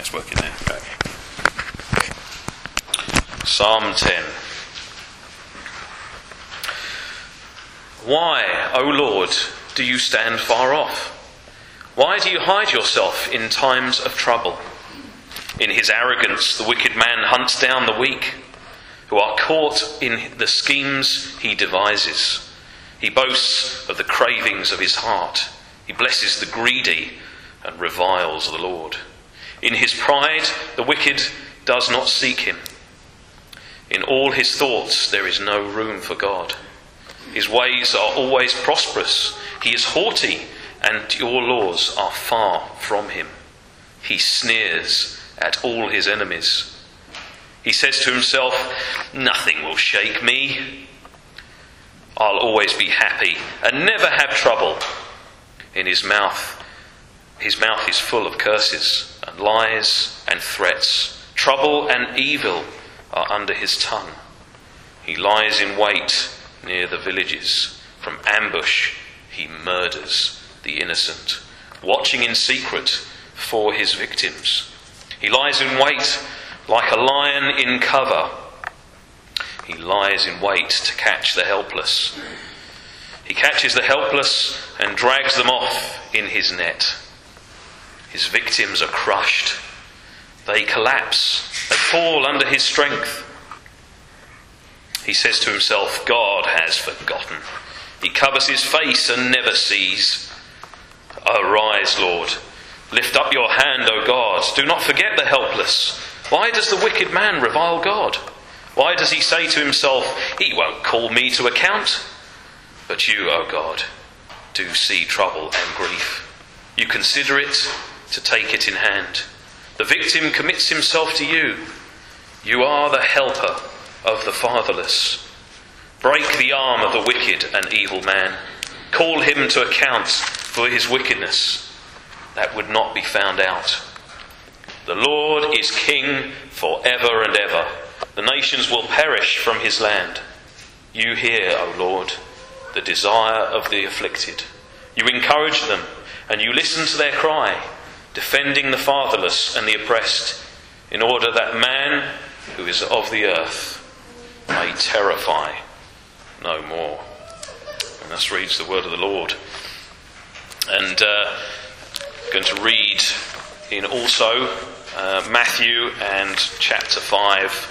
it's working there. Okay. Psalm 10. Why, O Lord, do you stand far off? Why do you hide yourself in times of trouble? In his arrogance, the wicked man hunts down the weak, who are caught in the schemes he devises. He boasts of the cravings of his heart. He blesses the greedy and reviles the Lord. In his pride, the wicked does not seek him. In all his thoughts, there is no room for God. His ways are always prosperous. He is haughty, and your laws are far from him. He sneers at all his enemies. He says to himself, nothing will shake me. I'll always be happy and never have trouble. In his mouth is full of curses and lies and threats. Trouble and evil are under his tongue. He lies in wait near the villages. From ambush he murders the innocent, watching in secret for his victims. He lies in wait like a lion in cover. He lies in wait to catch the helpless. He catches the helpless and drags them off in his net. His victims are crushed. They collapse. They fall under his strength. He says to himself, God has forgotten. He covers his face and never sees. Arise, Lord. Lift up your hand, O God. Do not forget the helpless. Why does the wicked man revile God? Why does he say to himself, he won't call me to account? But you, O God, do see trouble and grief. You consider it to take it in hand. The victim commits himself to you. You are the helper of the fatherless. Break the arm of the wicked and evil man. Call him to account for his wickedness. That would not be found out. The Lord is king forever and ever. The nations will perish from his land. You hear, O Lord, the desire of the afflicted. You encourage them and you listen to their cry, defending the fatherless and the oppressed, in order that man who is of the earth may terrify no more. And thus reads the word of the Lord. And going to read in also Matthew and chapter 5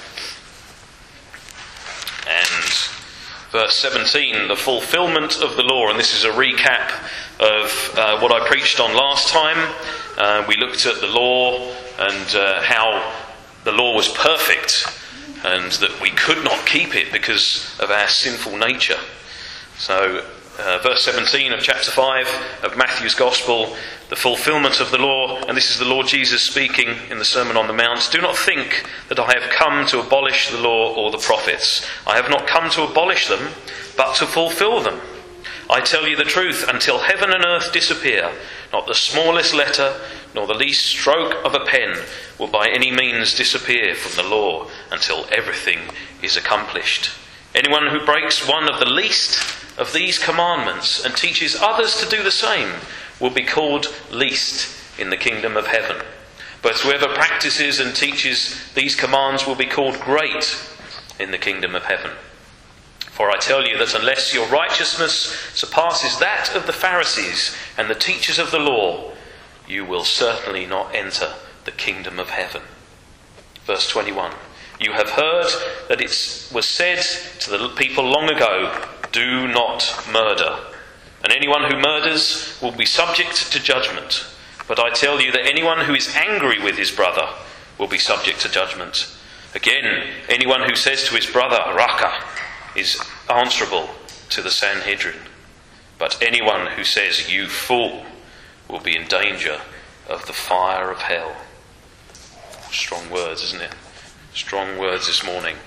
and verse 17, the fulfillment of the law. And this is a recap of what I preached on last time. We looked at the law and how the law was perfect and that we could not keep it because of our sinful nature. So verse 17 of chapter 5 of Matthew's Gospel, the fulfillment of the law, and this is the Lord Jesus speaking in the Sermon on the Mount. Do not think that I have come to abolish the law or the prophets. I have not come to abolish them, but to fulfill them. I tell you the truth, until heaven and earth disappear, not the smallest letter nor the least stroke of a pen will by any means disappear from the law until everything is accomplished. Anyone who breaks one of the least of these commandments and teaches others to do the same will be called least in the kingdom of heaven. But whoever practices and teaches these commands will be called great in the kingdom of heaven. For I tell you that unless your righteousness surpasses that of the Pharisees and the teachers of the law, you will certainly not enter the kingdom of heaven. Verse 21. You have heard that it was said to the people long ago, do not murder. And anyone who murders will be subject to judgment. But I tell you that anyone who is angry with his brother will be subject to judgment. Again, anyone who says to his brother, Raka, is answerable to the Sanhedrin. But anyone who says, you fool, will be in danger of the fire of hell. Strong words, isn't it? Strong words this morning.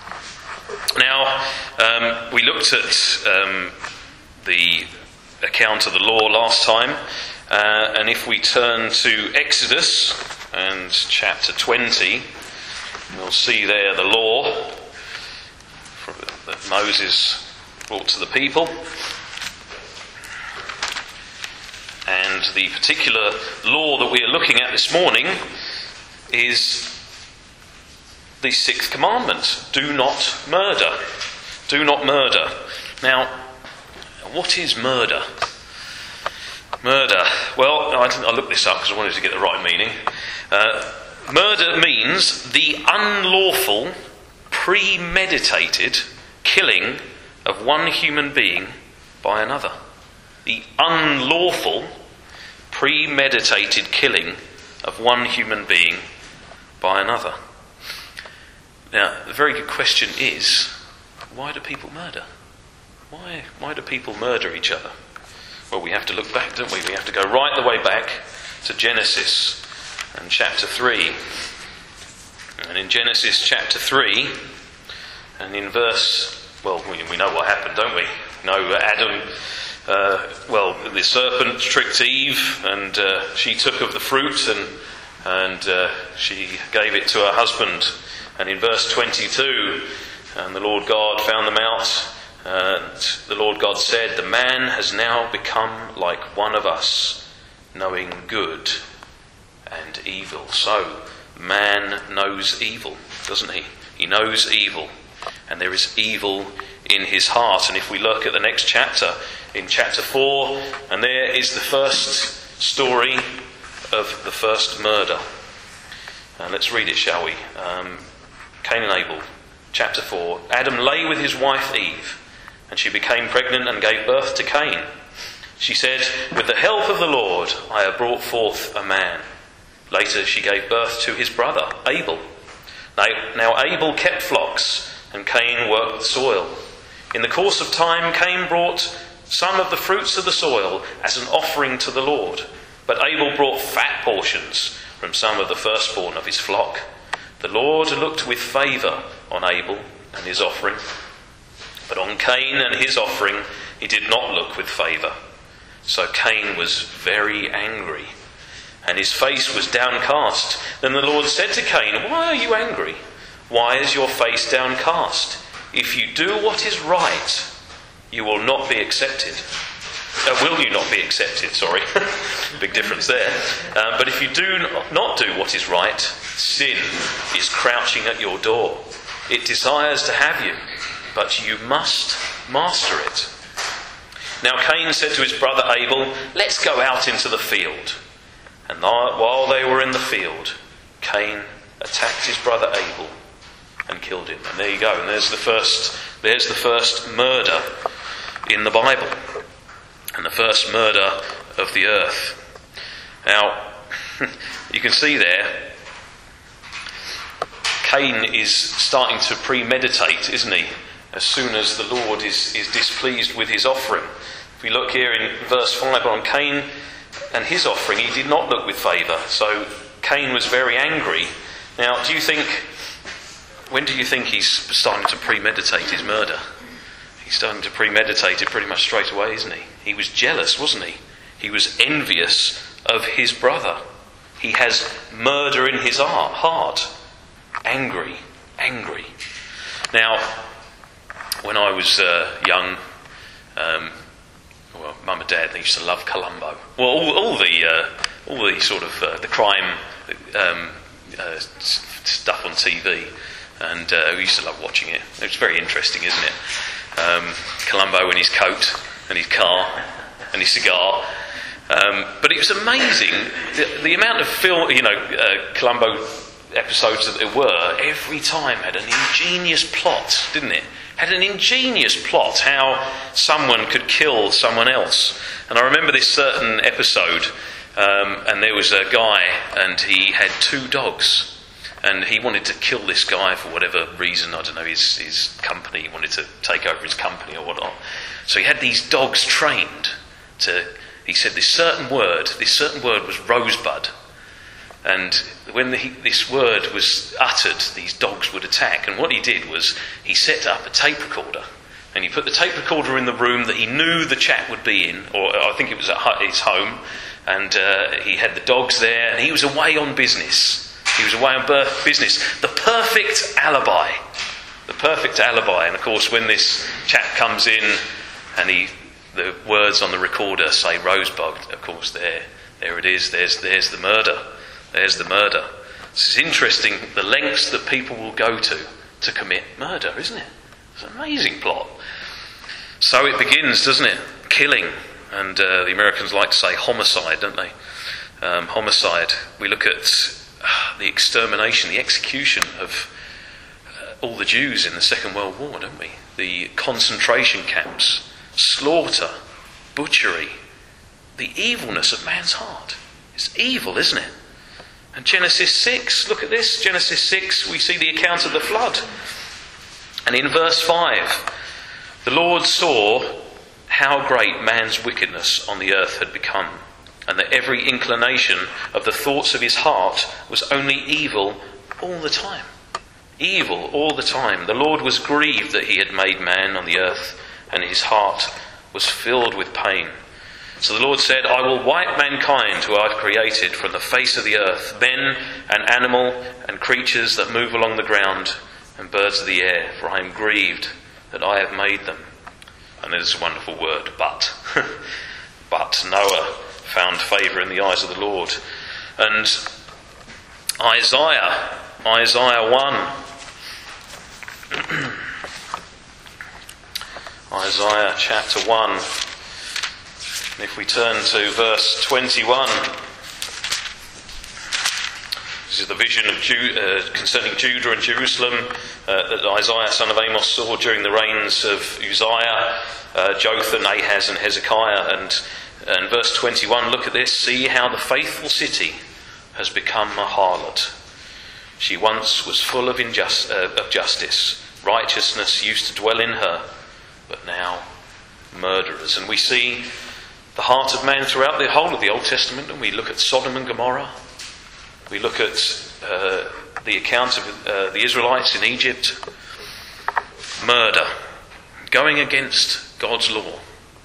Now, we looked at the account of the law last time, and if we turn to Exodus and chapter 20, we'll see there the law that Moses brought to the people. And the particular law that we are looking at this morning is the sixth commandment. Do not murder. Do not murder. Now, what is murder? Murder. Well, I looked this up because I wanted to get the right meaning. Murder means the unlawful, premeditated killing of one human being by another. The unlawful, premeditated killing of one human being by another. Now, the very good question is, why do people murder? Why do people murder each other? Well, we have to look back, don't we? We have to go right the way back to Genesis and chapter 3. And in Genesis chapter 3, and in verse, well, we know what happened, don't we? Adam, the serpent tricked Eve, and she took of the fruit, and she gave it to her husband. And in verse 22, and the Lord God found them out, and the Lord God said, "The man has now become like one of us, knowing good and evil." So, man knows evil, doesn't he? He knows evil, and there is evil in his heart. And if we look at the next chapter, in chapter 4, and there is the first story of the first murder. And let's read it, shall we? Cain and Abel, chapter 4. Adam lay with his wife Eve, and she became pregnant and gave birth to Cain. She said, "With the help of the Lord, I have brought forth a man." Later she gave birth to his brother, Abel. Now Abel kept flocks, and Cain worked the soil. In the course of time, Cain brought some of the fruits of the soil as an offering to the Lord. But Abel brought fat portions from some of the firstborn of his flock. The Lord looked with favour on Abel and his offering, but on Cain and his offering he did not look with favour. So Cain was very angry, and his face was downcast. Then the Lord said to Cain, "Why are you angry? Why is your face downcast? If you do what is right, you will not be accepted." Will you not be accepted? Sorry. Big difference there. But if you do not do what is right, sin is crouching at your door. It desires to have you, but you must master it. Now Cain said to his brother Abel, "Let's go out into the field." And while they were in the field, Cain attacked his brother Abel and killed him. And there you go. And there's the first murder in the Bible, and the first murder of the earth. Now, you can see there, Cain is starting to premeditate, isn't he? As soon as the Lord is displeased with his offering. If we look here in verse 5 on Cain and his offering, he did not look with favour. So Cain was very angry. Now, when do you think he's starting to premeditate his murder? He's starting to premeditate it pretty much straight away, isn't he? He was jealous, wasn't he? He was envious of his brother. He has murder in his heart. Angry. Now, when I was young, Mum and Dad, they used to love Columbo. Well, all the sort of the crime stuff on TV, and we used to love watching it. It was very interesting, isn't it? Columbo in his coat and his car and his cigar. But it was amazing the amount of Columbo episodes that there were. Every time had an ingenious plot, didn't it? Had an ingenious plot how someone could kill someone else. And I remember this certain episode, and there was a guy, and he had 2 dogs. And he wanted to kill this guy for whatever reason, I don't know, his company, he wanted to take over his company or whatnot. So he had these dogs trained he said this certain word was rosebud. And when this word was uttered, these dogs would attack. And what he did was he set up a tape recorder. And he put the tape recorder in the room that he knew the chap would be in, or I think it was at his home. And he had the dogs there, and he was away on business. He was away on business. The perfect alibi. And of course, when this chap comes in and the words on the recorder say rosebud, of course, there it is. There's the murder. This is interesting, the lengths that people will go to commit murder, isn't it? It's an amazing plot. So it begins, doesn't it? Killing. And the Americans like to say homicide, don't they? Homicide. We look at the extermination, the execution of all the Jews in the Second World War, don't we? The concentration camps, slaughter, butchery, the evilness of man's heart. It's evil, isn't it? And Genesis 6, look at this. Genesis 6, we see the account of the flood. And in verse 5, the Lord saw how great man's wickedness on the earth had become, and that every inclination of the thoughts of his heart was only evil all the time. Evil all the time. The Lord was grieved that he had made man on the earth, and his heart was filled with pain. So the Lord said, I will wipe mankind who I have created from the face of the earth, men and animal and creatures that move along the ground and birds of the air, for I am grieved that I have made them. And it is a wonderful word, but. But Noah found favour in the eyes of the Lord. And Isaiah 1. Isaiah chapter 1. And if we turn to verse 21, this is the vision of concerning Judah and Jerusalem that Isaiah son of Amos saw during the reigns of Uzziah, Jotham, Ahaz and Hezekiah. And verse 21, look at this. See how the faithful city has become a harlot. She once was full of justice. Righteousness used to dwell in her, but now murderers. And we see the heart of man throughout the whole of the Old Testament, and we look at Sodom and Gomorrah. We look at the accounts of the Israelites in Egypt. Murder, going against God's law.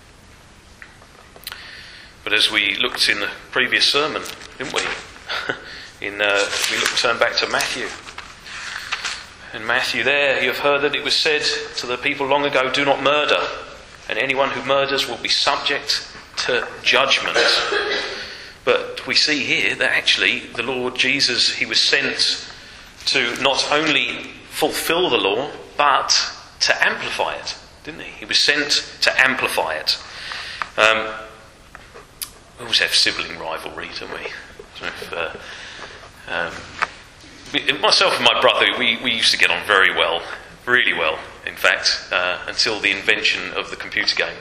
But as we looked in the previous sermon, didn't we? Turn back to Matthew. In Matthew there, you have heard that it was said to the people long ago, do not murder, and anyone who murders will be subject to judgment. But we see here that actually the Lord Jesus, he was sent to not only fulfill the law, but to amplify it, didn't he? He was sent to amplify it. We always have sibling rivalry, don't we? Myself and my brother, we used to get on very well, really well, in fact, until the invention of the computer game.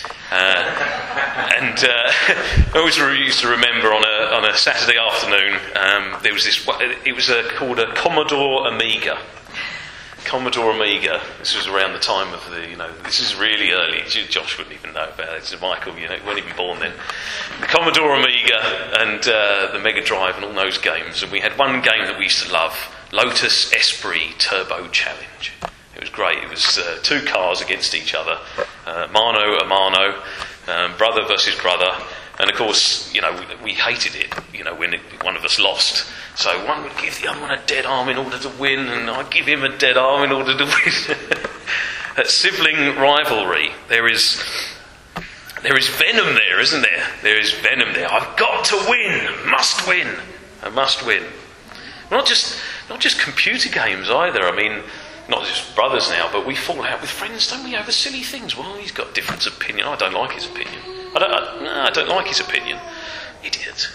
I always used to remember on a Saturday afternoon, there was this. It was called a Commodore Amiga. Commodore Amiga. This was around the time of this is really early. Josh wouldn't even know about it. So Michael, you weren't even born then. The Commodore Amiga and the Mega Drive and all those games. And we had one game that we used to love, Lotus Esprit Turbo Challenge. It was great. It was two cars against each other, mano a mano, brother versus brother. And of course, we hated it, when one of us lost. So one would give the other one a dead arm in order to win, and I'd give him a dead arm in order to win. That sibling rivalry, there is venom there, isn't there? There is venom there. I've got to win, must win, I must win. Not just computer games either. I mean, not just brothers now, but we fall out with friends, don't we, over silly things? Well, he's got a different opinion. I don't like his opinion. I don't like his opinion. Idiot.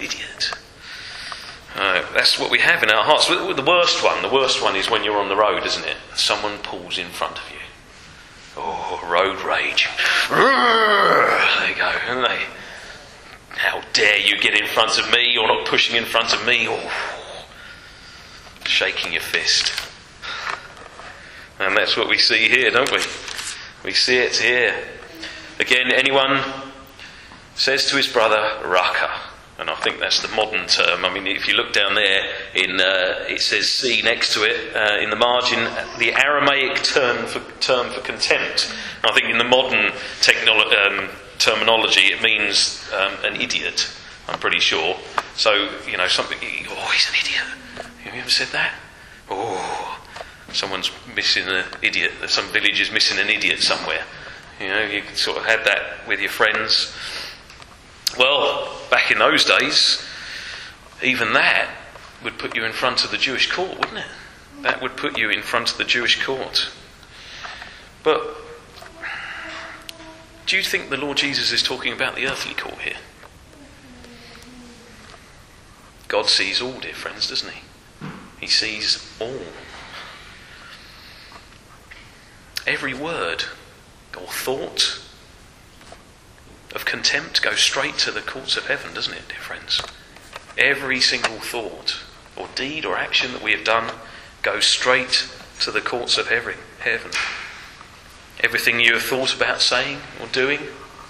That's what we have in our hearts. The worst one is when you're on the road, isn't it? Someone pulls in front of you. Oh, road rage. There you go, isn't they? How dare you get in front of me? You're not pushing in front of me. Oh, shaking your fist. And that's what we see here, don't we? We see it here. Again, anyone says to his brother, Raka. And I think that's the modern term. I mean, if you look down there, it says C next to it, in the margin, the Aramaic term for contempt. And I think in the modern terminology, it means an idiot, I'm pretty sure. So, something, oh, he's an idiot. Have you ever said that? Oh, someone's missing an idiot. Some village is missing an idiot somewhere. You can sort of have that with your friends. Well, back in those days, even that would put you in front of the Jewish court, wouldn't it? That would put you in front of the Jewish court. But do you think the Lord Jesus is talking about the earthly court here? God sees all, dear friends, doesn't he? He sees all. Every word or thought of contempt goes straight to the courts of heaven, doesn't it, dear friends? Every single thought or deed or action that we have done goes straight to the courts of heaven. Everything you have thought about saying or doing.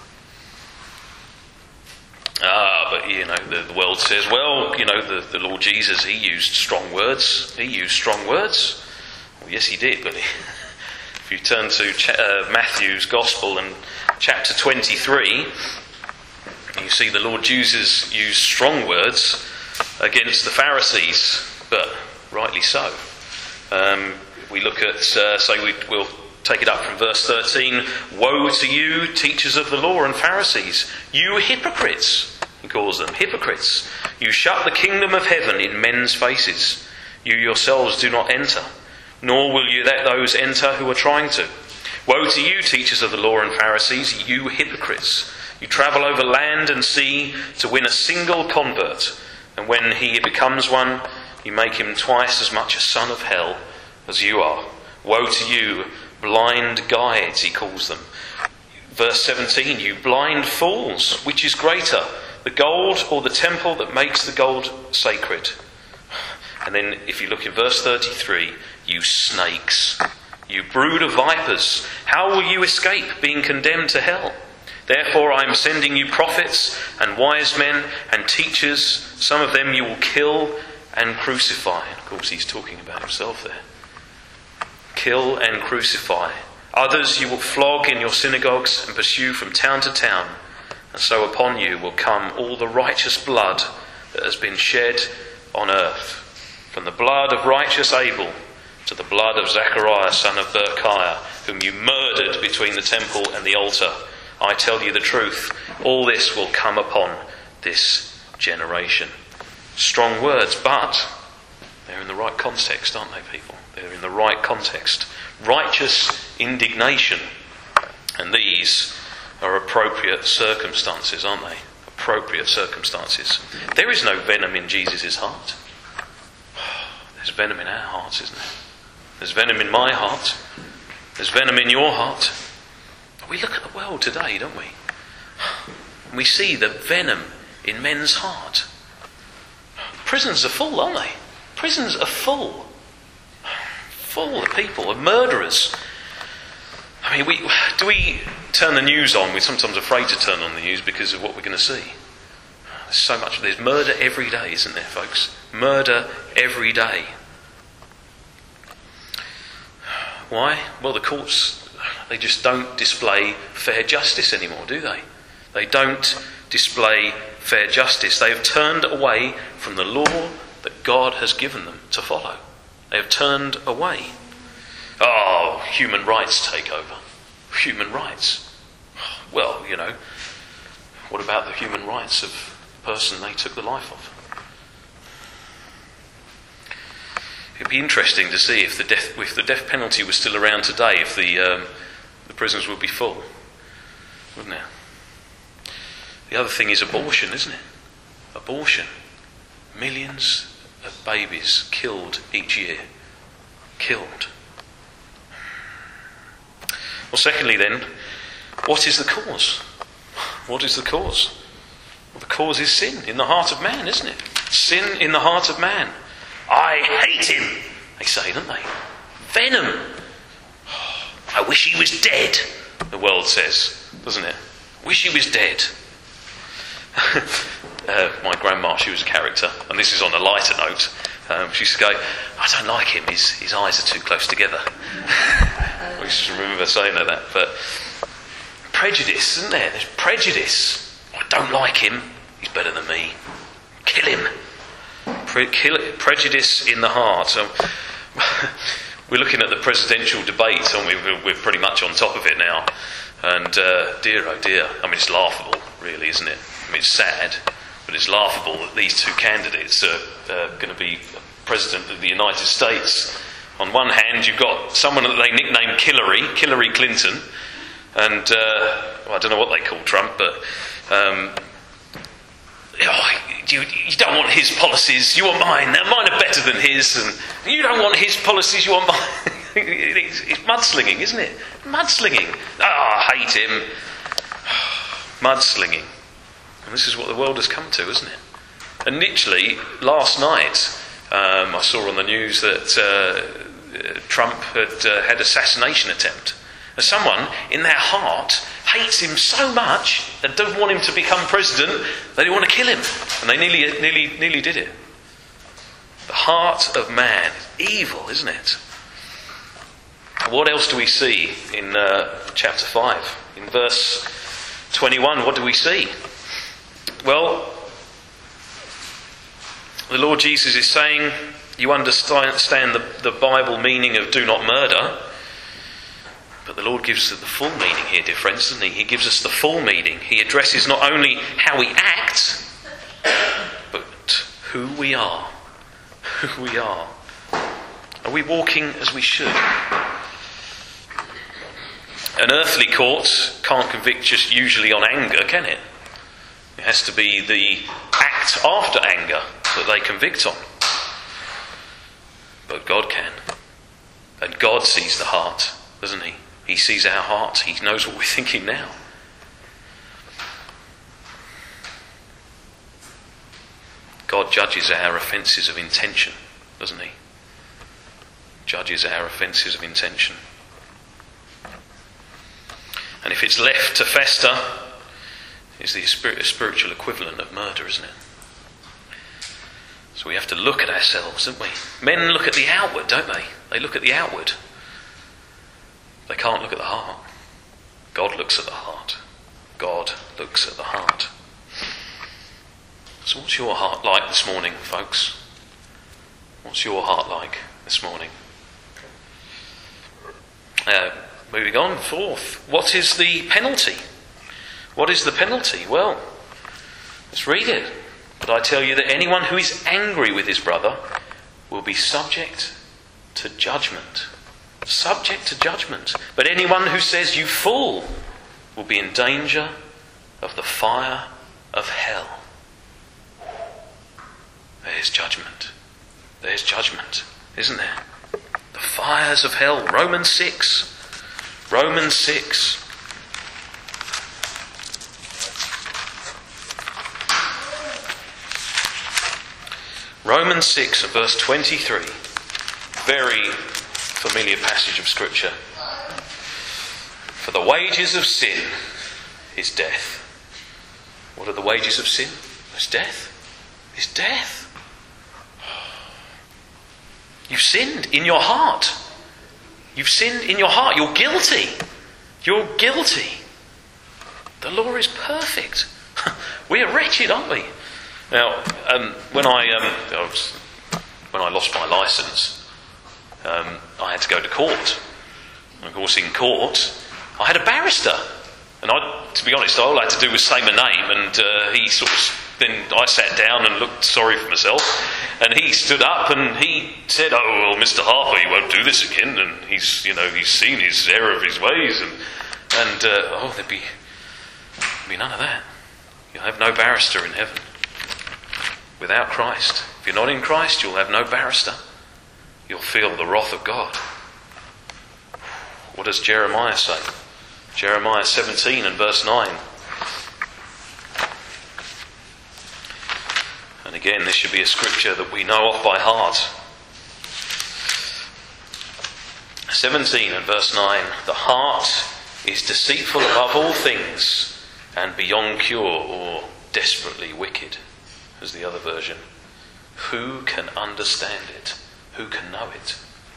But the world says, well, the Lord Jesus, he used strong words. He used strong words. Well, yes, he did, but if you turn to Matthew's Gospel and chapter 23, you see the Lord Jesus used strong words against the Pharisees, but rightly so. We look at, we'll take it up from verse 13. Woe to you, teachers of the law and Pharisees, you hypocrites, he calls them, hypocrites. You shut the kingdom of heaven in men's faces. You yourselves do not enter, nor will you let those enter who are trying to. Woe to you, teachers of the law and Pharisees, you hypocrites. You travel over land and sea to win a single convert, and when he becomes one, you make him twice as much a son of hell as you are. Woe to you, blind guides, he calls them. Verse 17, you blind fools, which is greater, the gold or the temple that makes the gold sacred? And then if you look in verse 33, you snakes, you brood of vipers, how will you escape being condemned to hell? Therefore I am sending you prophets and wise men and teachers. Some of them you will kill and crucify. Of course, he's talking about himself there. Kill and crucify. Others you will flog in your synagogues and pursue from town to town. And so upon you will come all the righteous blood that has been shed on earth, from the blood of righteous Abel to the blood of Zechariah son of Berechiah, whom you murdered between the temple and the altar. I tell you the truth, all this will come upon this generation. Strong words, but they're in the right context, aren't they, people? They're in the right context. Righteous indignation. And these are appropriate circumstances, aren't they? Appropriate circumstances. There is no venom in Jesus' heart. There's venom in our hearts, isn't there? There's venom in my heart. There's venom in your heart. We look at the world today, don't we? And we see the venom in men's heart. Prisons are full, aren't they? Prisons are full. Full of people, of murderers. I mean, do we turn the news on? We're sometimes afraid to turn on the news because of what we're going to see. There's so much. There's murder every day, isn't there, folks? Murder every day. Why? Well, the courts, they just don't display fair justice anymore, do they? They don't display fair justice. They have turned away from the law that God has given them to follow. They have turned away. Oh, human rights take over. Human rights. Well, what about the human rights of the person they took the life of? It'd be interesting to see if the death penalty was still around today, if the prisons would be full, wouldn't it? The other thing is abortion, isn't it? Abortion. Millions of babies killed each year. Killed. Well, secondly then, what is the cause? What is the cause? Well, the cause is sin in the heart of man, isn't it? Sin in the heart of man. I hate him, they say, don't they? Venom. I wish he was dead, the world says, doesn't it? Wish he was dead. My grandma, she was a character, and this is on a lighter note. She used to go, I don't like him, his eyes are too close together. I used to remember saying that. But prejudice, isn't there? There's prejudice. I don't like him, he's better than me. Kill him. Prejudice in the heart. We're looking at the presidential debate, aren't we? We're pretty much on top of it now. And dear, oh dear. I mean, it's laughable, really, isn't it? I mean, it's sad, but But it's laughable that these two candidates are going to be President of the United States. On one hand, you've got someone that they nicknamed Hillary Clinton, and I don't know what they call Trump, but you don't want his policies, you want mine. Now mine are better than his, and you don't want his policies, you want mine. It's mudslinging, isn't it? Mudslinging. I hate him. Mudslinging. And this is what the world has come to, isn't it? And literally, last night, I saw on the news that Trump had assassination attempt. And someone in their heart hates him so much that doesn't want him to become president, they want to kill him. And they nearly did it. The heart of man, evil, isn't it? What else do we see in chapter 5? In verse 21, what do we see? Well, the Lord Jesus is saying, you understand the Bible meaning of do not murder, but the Lord gives us the full meaning here, dear friends, doesn't He? He gives us the full meaning. He addresses not only how we act, but who we are. Who we are. Are we walking as we should? An earthly court can't convict just usually on anger, can it? It has to be the act after anger that they convict on. But God can. And God sees the heart, doesn't He? He sees our heart. He knows what we're thinking now. God judges our offences of intention, doesn't He? Judges our offences of intention. And if it's left to fester, it's the spiritual equivalent of murder, isn't it? So we have to look at ourselves, don't we? Men look at the outward, don't they? They look at the outward. They can't look at the heart. God looks at the heart. God looks at the heart. So what's your heart like this morning, folks? What's your heart like this morning? Moving on, fourth. What is the penalty? What is the penalty? Well, let's read it. But I tell you that anyone who is angry with his brother will be subject to judgment. Subject to judgment. But anyone who says you fool will be in danger of the fire of hell. There's judgment. There's judgment, isn't there? The fires of hell. Romans 6. Romans 6. Romans 6 and verse 23. Very familiar passage of Scripture. For the wages of sin is death. What are the wages of sin? It's death. It's death. You've sinned in your heart. You've sinned in your heart. You're guilty. You're guilty. The law is perfect. We are wretched, aren't we? Now, when I lost my licence, I had to go to court. And of course, in court, I had a barrister. And to be honest, all I had to do was say my name, and he sort of. Then I sat down and looked sorry for myself, and he stood up and he said, "Oh well, Mr. Harper, you won't do this again." And he's seen his error of his ways, and there'd be none of that. You'll have no barrister in heaven without Christ. If you're not in Christ, you'll have no barrister. You'll feel the wrath of God. What does Jeremiah say? Jeremiah 17 and verse 9. And again, this should be a scripture that we know off by heart. 17 and verse 9. The heart is deceitful above all things and beyond cure, or desperately wicked, as the other version. Who can understand it? Who can know it?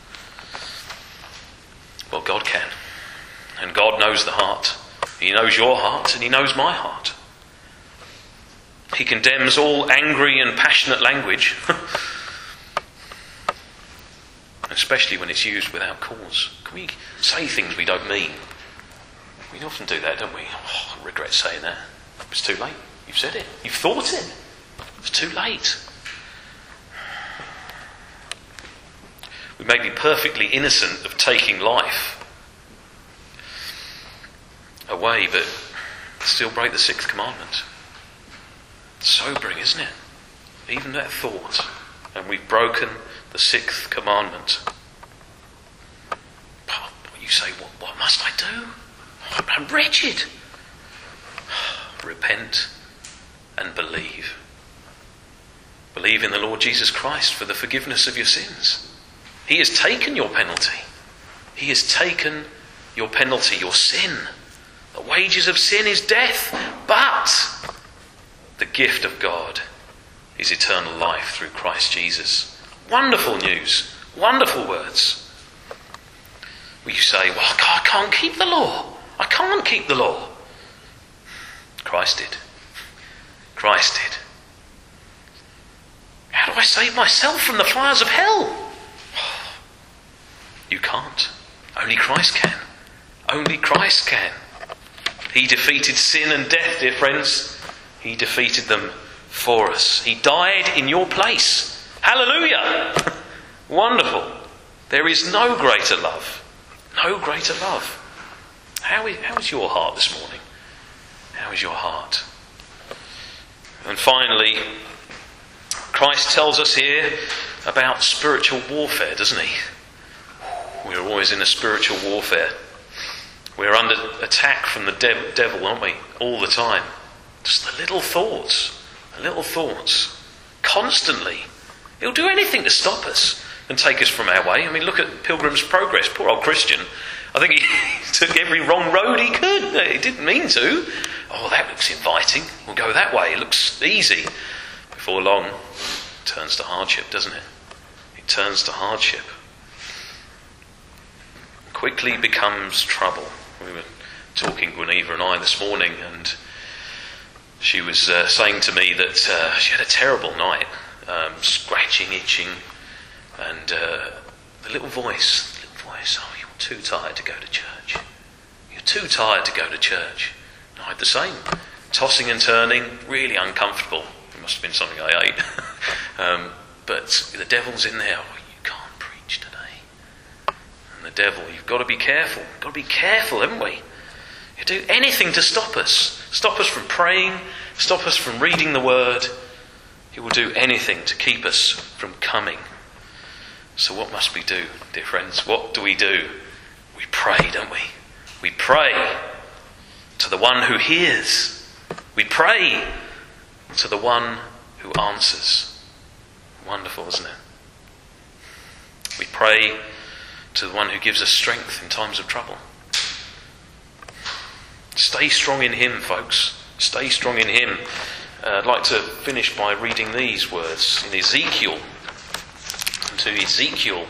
Well, God can. And God knows the heart. He knows your heart and He knows my heart. He condemns all angry and passionate language, especially when it's used without cause. Can we say things we don't mean? We often do that, don't we? Oh, I regret saying that. It's too late. You've said it. You've thought it. It's too late. We may be perfectly innocent of taking life away, but still break the 6th commandment. Sobering, isn't it? Even that thought. And we've broken the 6th commandment. You say, what must I do? I'm wretched. Repent and believe. Believe in the Lord Jesus Christ for the forgiveness of your sins. He has taken your penalty. He has taken your penalty, your sin. The wages of sin is death, but the gift of God is eternal life through Christ Jesus. Wonderful news, wonderful words. You say, well, I can't keep the law. I can't keep the law. Christ did. Christ did. How do I save myself from the fires of hell? You can't. Only Christ can. Only Christ can. He defeated sin and death, dear friends. He defeated them for us. He died in your place. Hallelujah! Wonderful. There is no greater love. No greater love. How is your heart this morning? How is your heart? And finally, Christ tells us here about spiritual warfare, doesn't he? We're always in a spiritual warfare. We're under attack from the devil, aren't we? All the time. Just the little thoughts. Constantly. He'll do anything to stop us and take us from our way. I mean, look at Pilgrim's Progress. Poor old Christian. I think he took every wrong road he could. He didn't mean to. Oh, that looks inviting. We'll go that way. It looks easy. Before long, it turns to hardship, doesn't it? It turns to hardship. Quickly becomes trouble. We were talking, Guinevere and I, this morning, and she was saying to me that she had a terrible night, scratching, itching, and the little voice, oh, you're too tired to go to church. You're too tired to go to church. And I had the same, tossing and turning, really uncomfortable. It must have been something I ate. But the devil's in there. Oh, you can't preach today. And the devil, you've got to be careful. We've got to be careful, haven't we? You do anything to stop us. Stop us from praying. Stop us from reading the word. He will do anything to keep us from coming. So what must we do, dear friends? What do? We pray, don't we? We pray to the one who hears. We pray to the one who answers. Wonderful, isn't it? We pray to the one who gives us strength in times of trouble. Stay strong in him, folks. Stay strong in him. I'd like to finish by reading these words in Ezekiel. To Ezekiel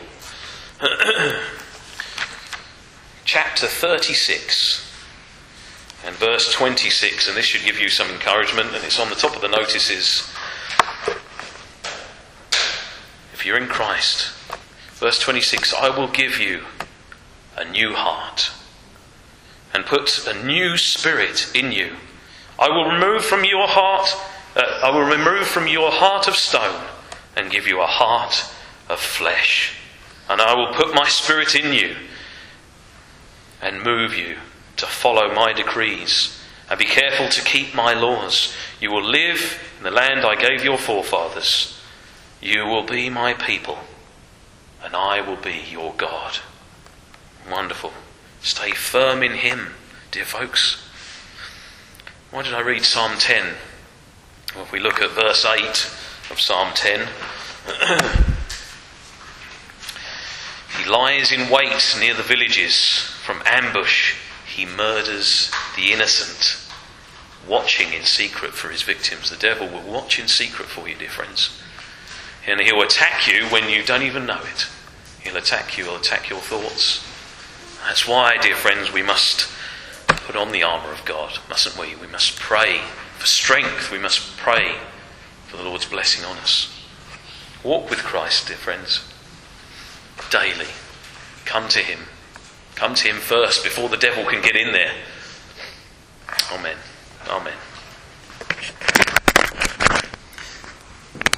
chapter 36 and verse 26, and this should give you some encouragement, and it's on the top of the notices if you're in Christ. Verse 26, I will give you a new heart and put a new spirit in you. I will remove from your heart of stone and give you a heart of flesh, and I will put my spirit in you and move you to follow my decrees and be careful to keep my laws. You will live in the land I gave your forefathers. You will be my people and I will be your God. Wonderful. Stay firm in him, dear folks. Why did I read Psalm 10? Well, if we look at verse 8 of Psalm 10, he lies in wait near the villages. From ambush, he murders the innocent, watching in secret for his victims. The devil will watch in secret for you, dear friends. And he'll attack you when you don't even know it. He'll attack you, he'll attack your thoughts. That's why, dear friends, we must put on the armour of God, mustn't we? We must pray for strength. We must pray for the Lord's blessing on us. Walk with Christ, dear friends. Daily. Come to him. Come to him first before the devil can get in there. Amen. Amen.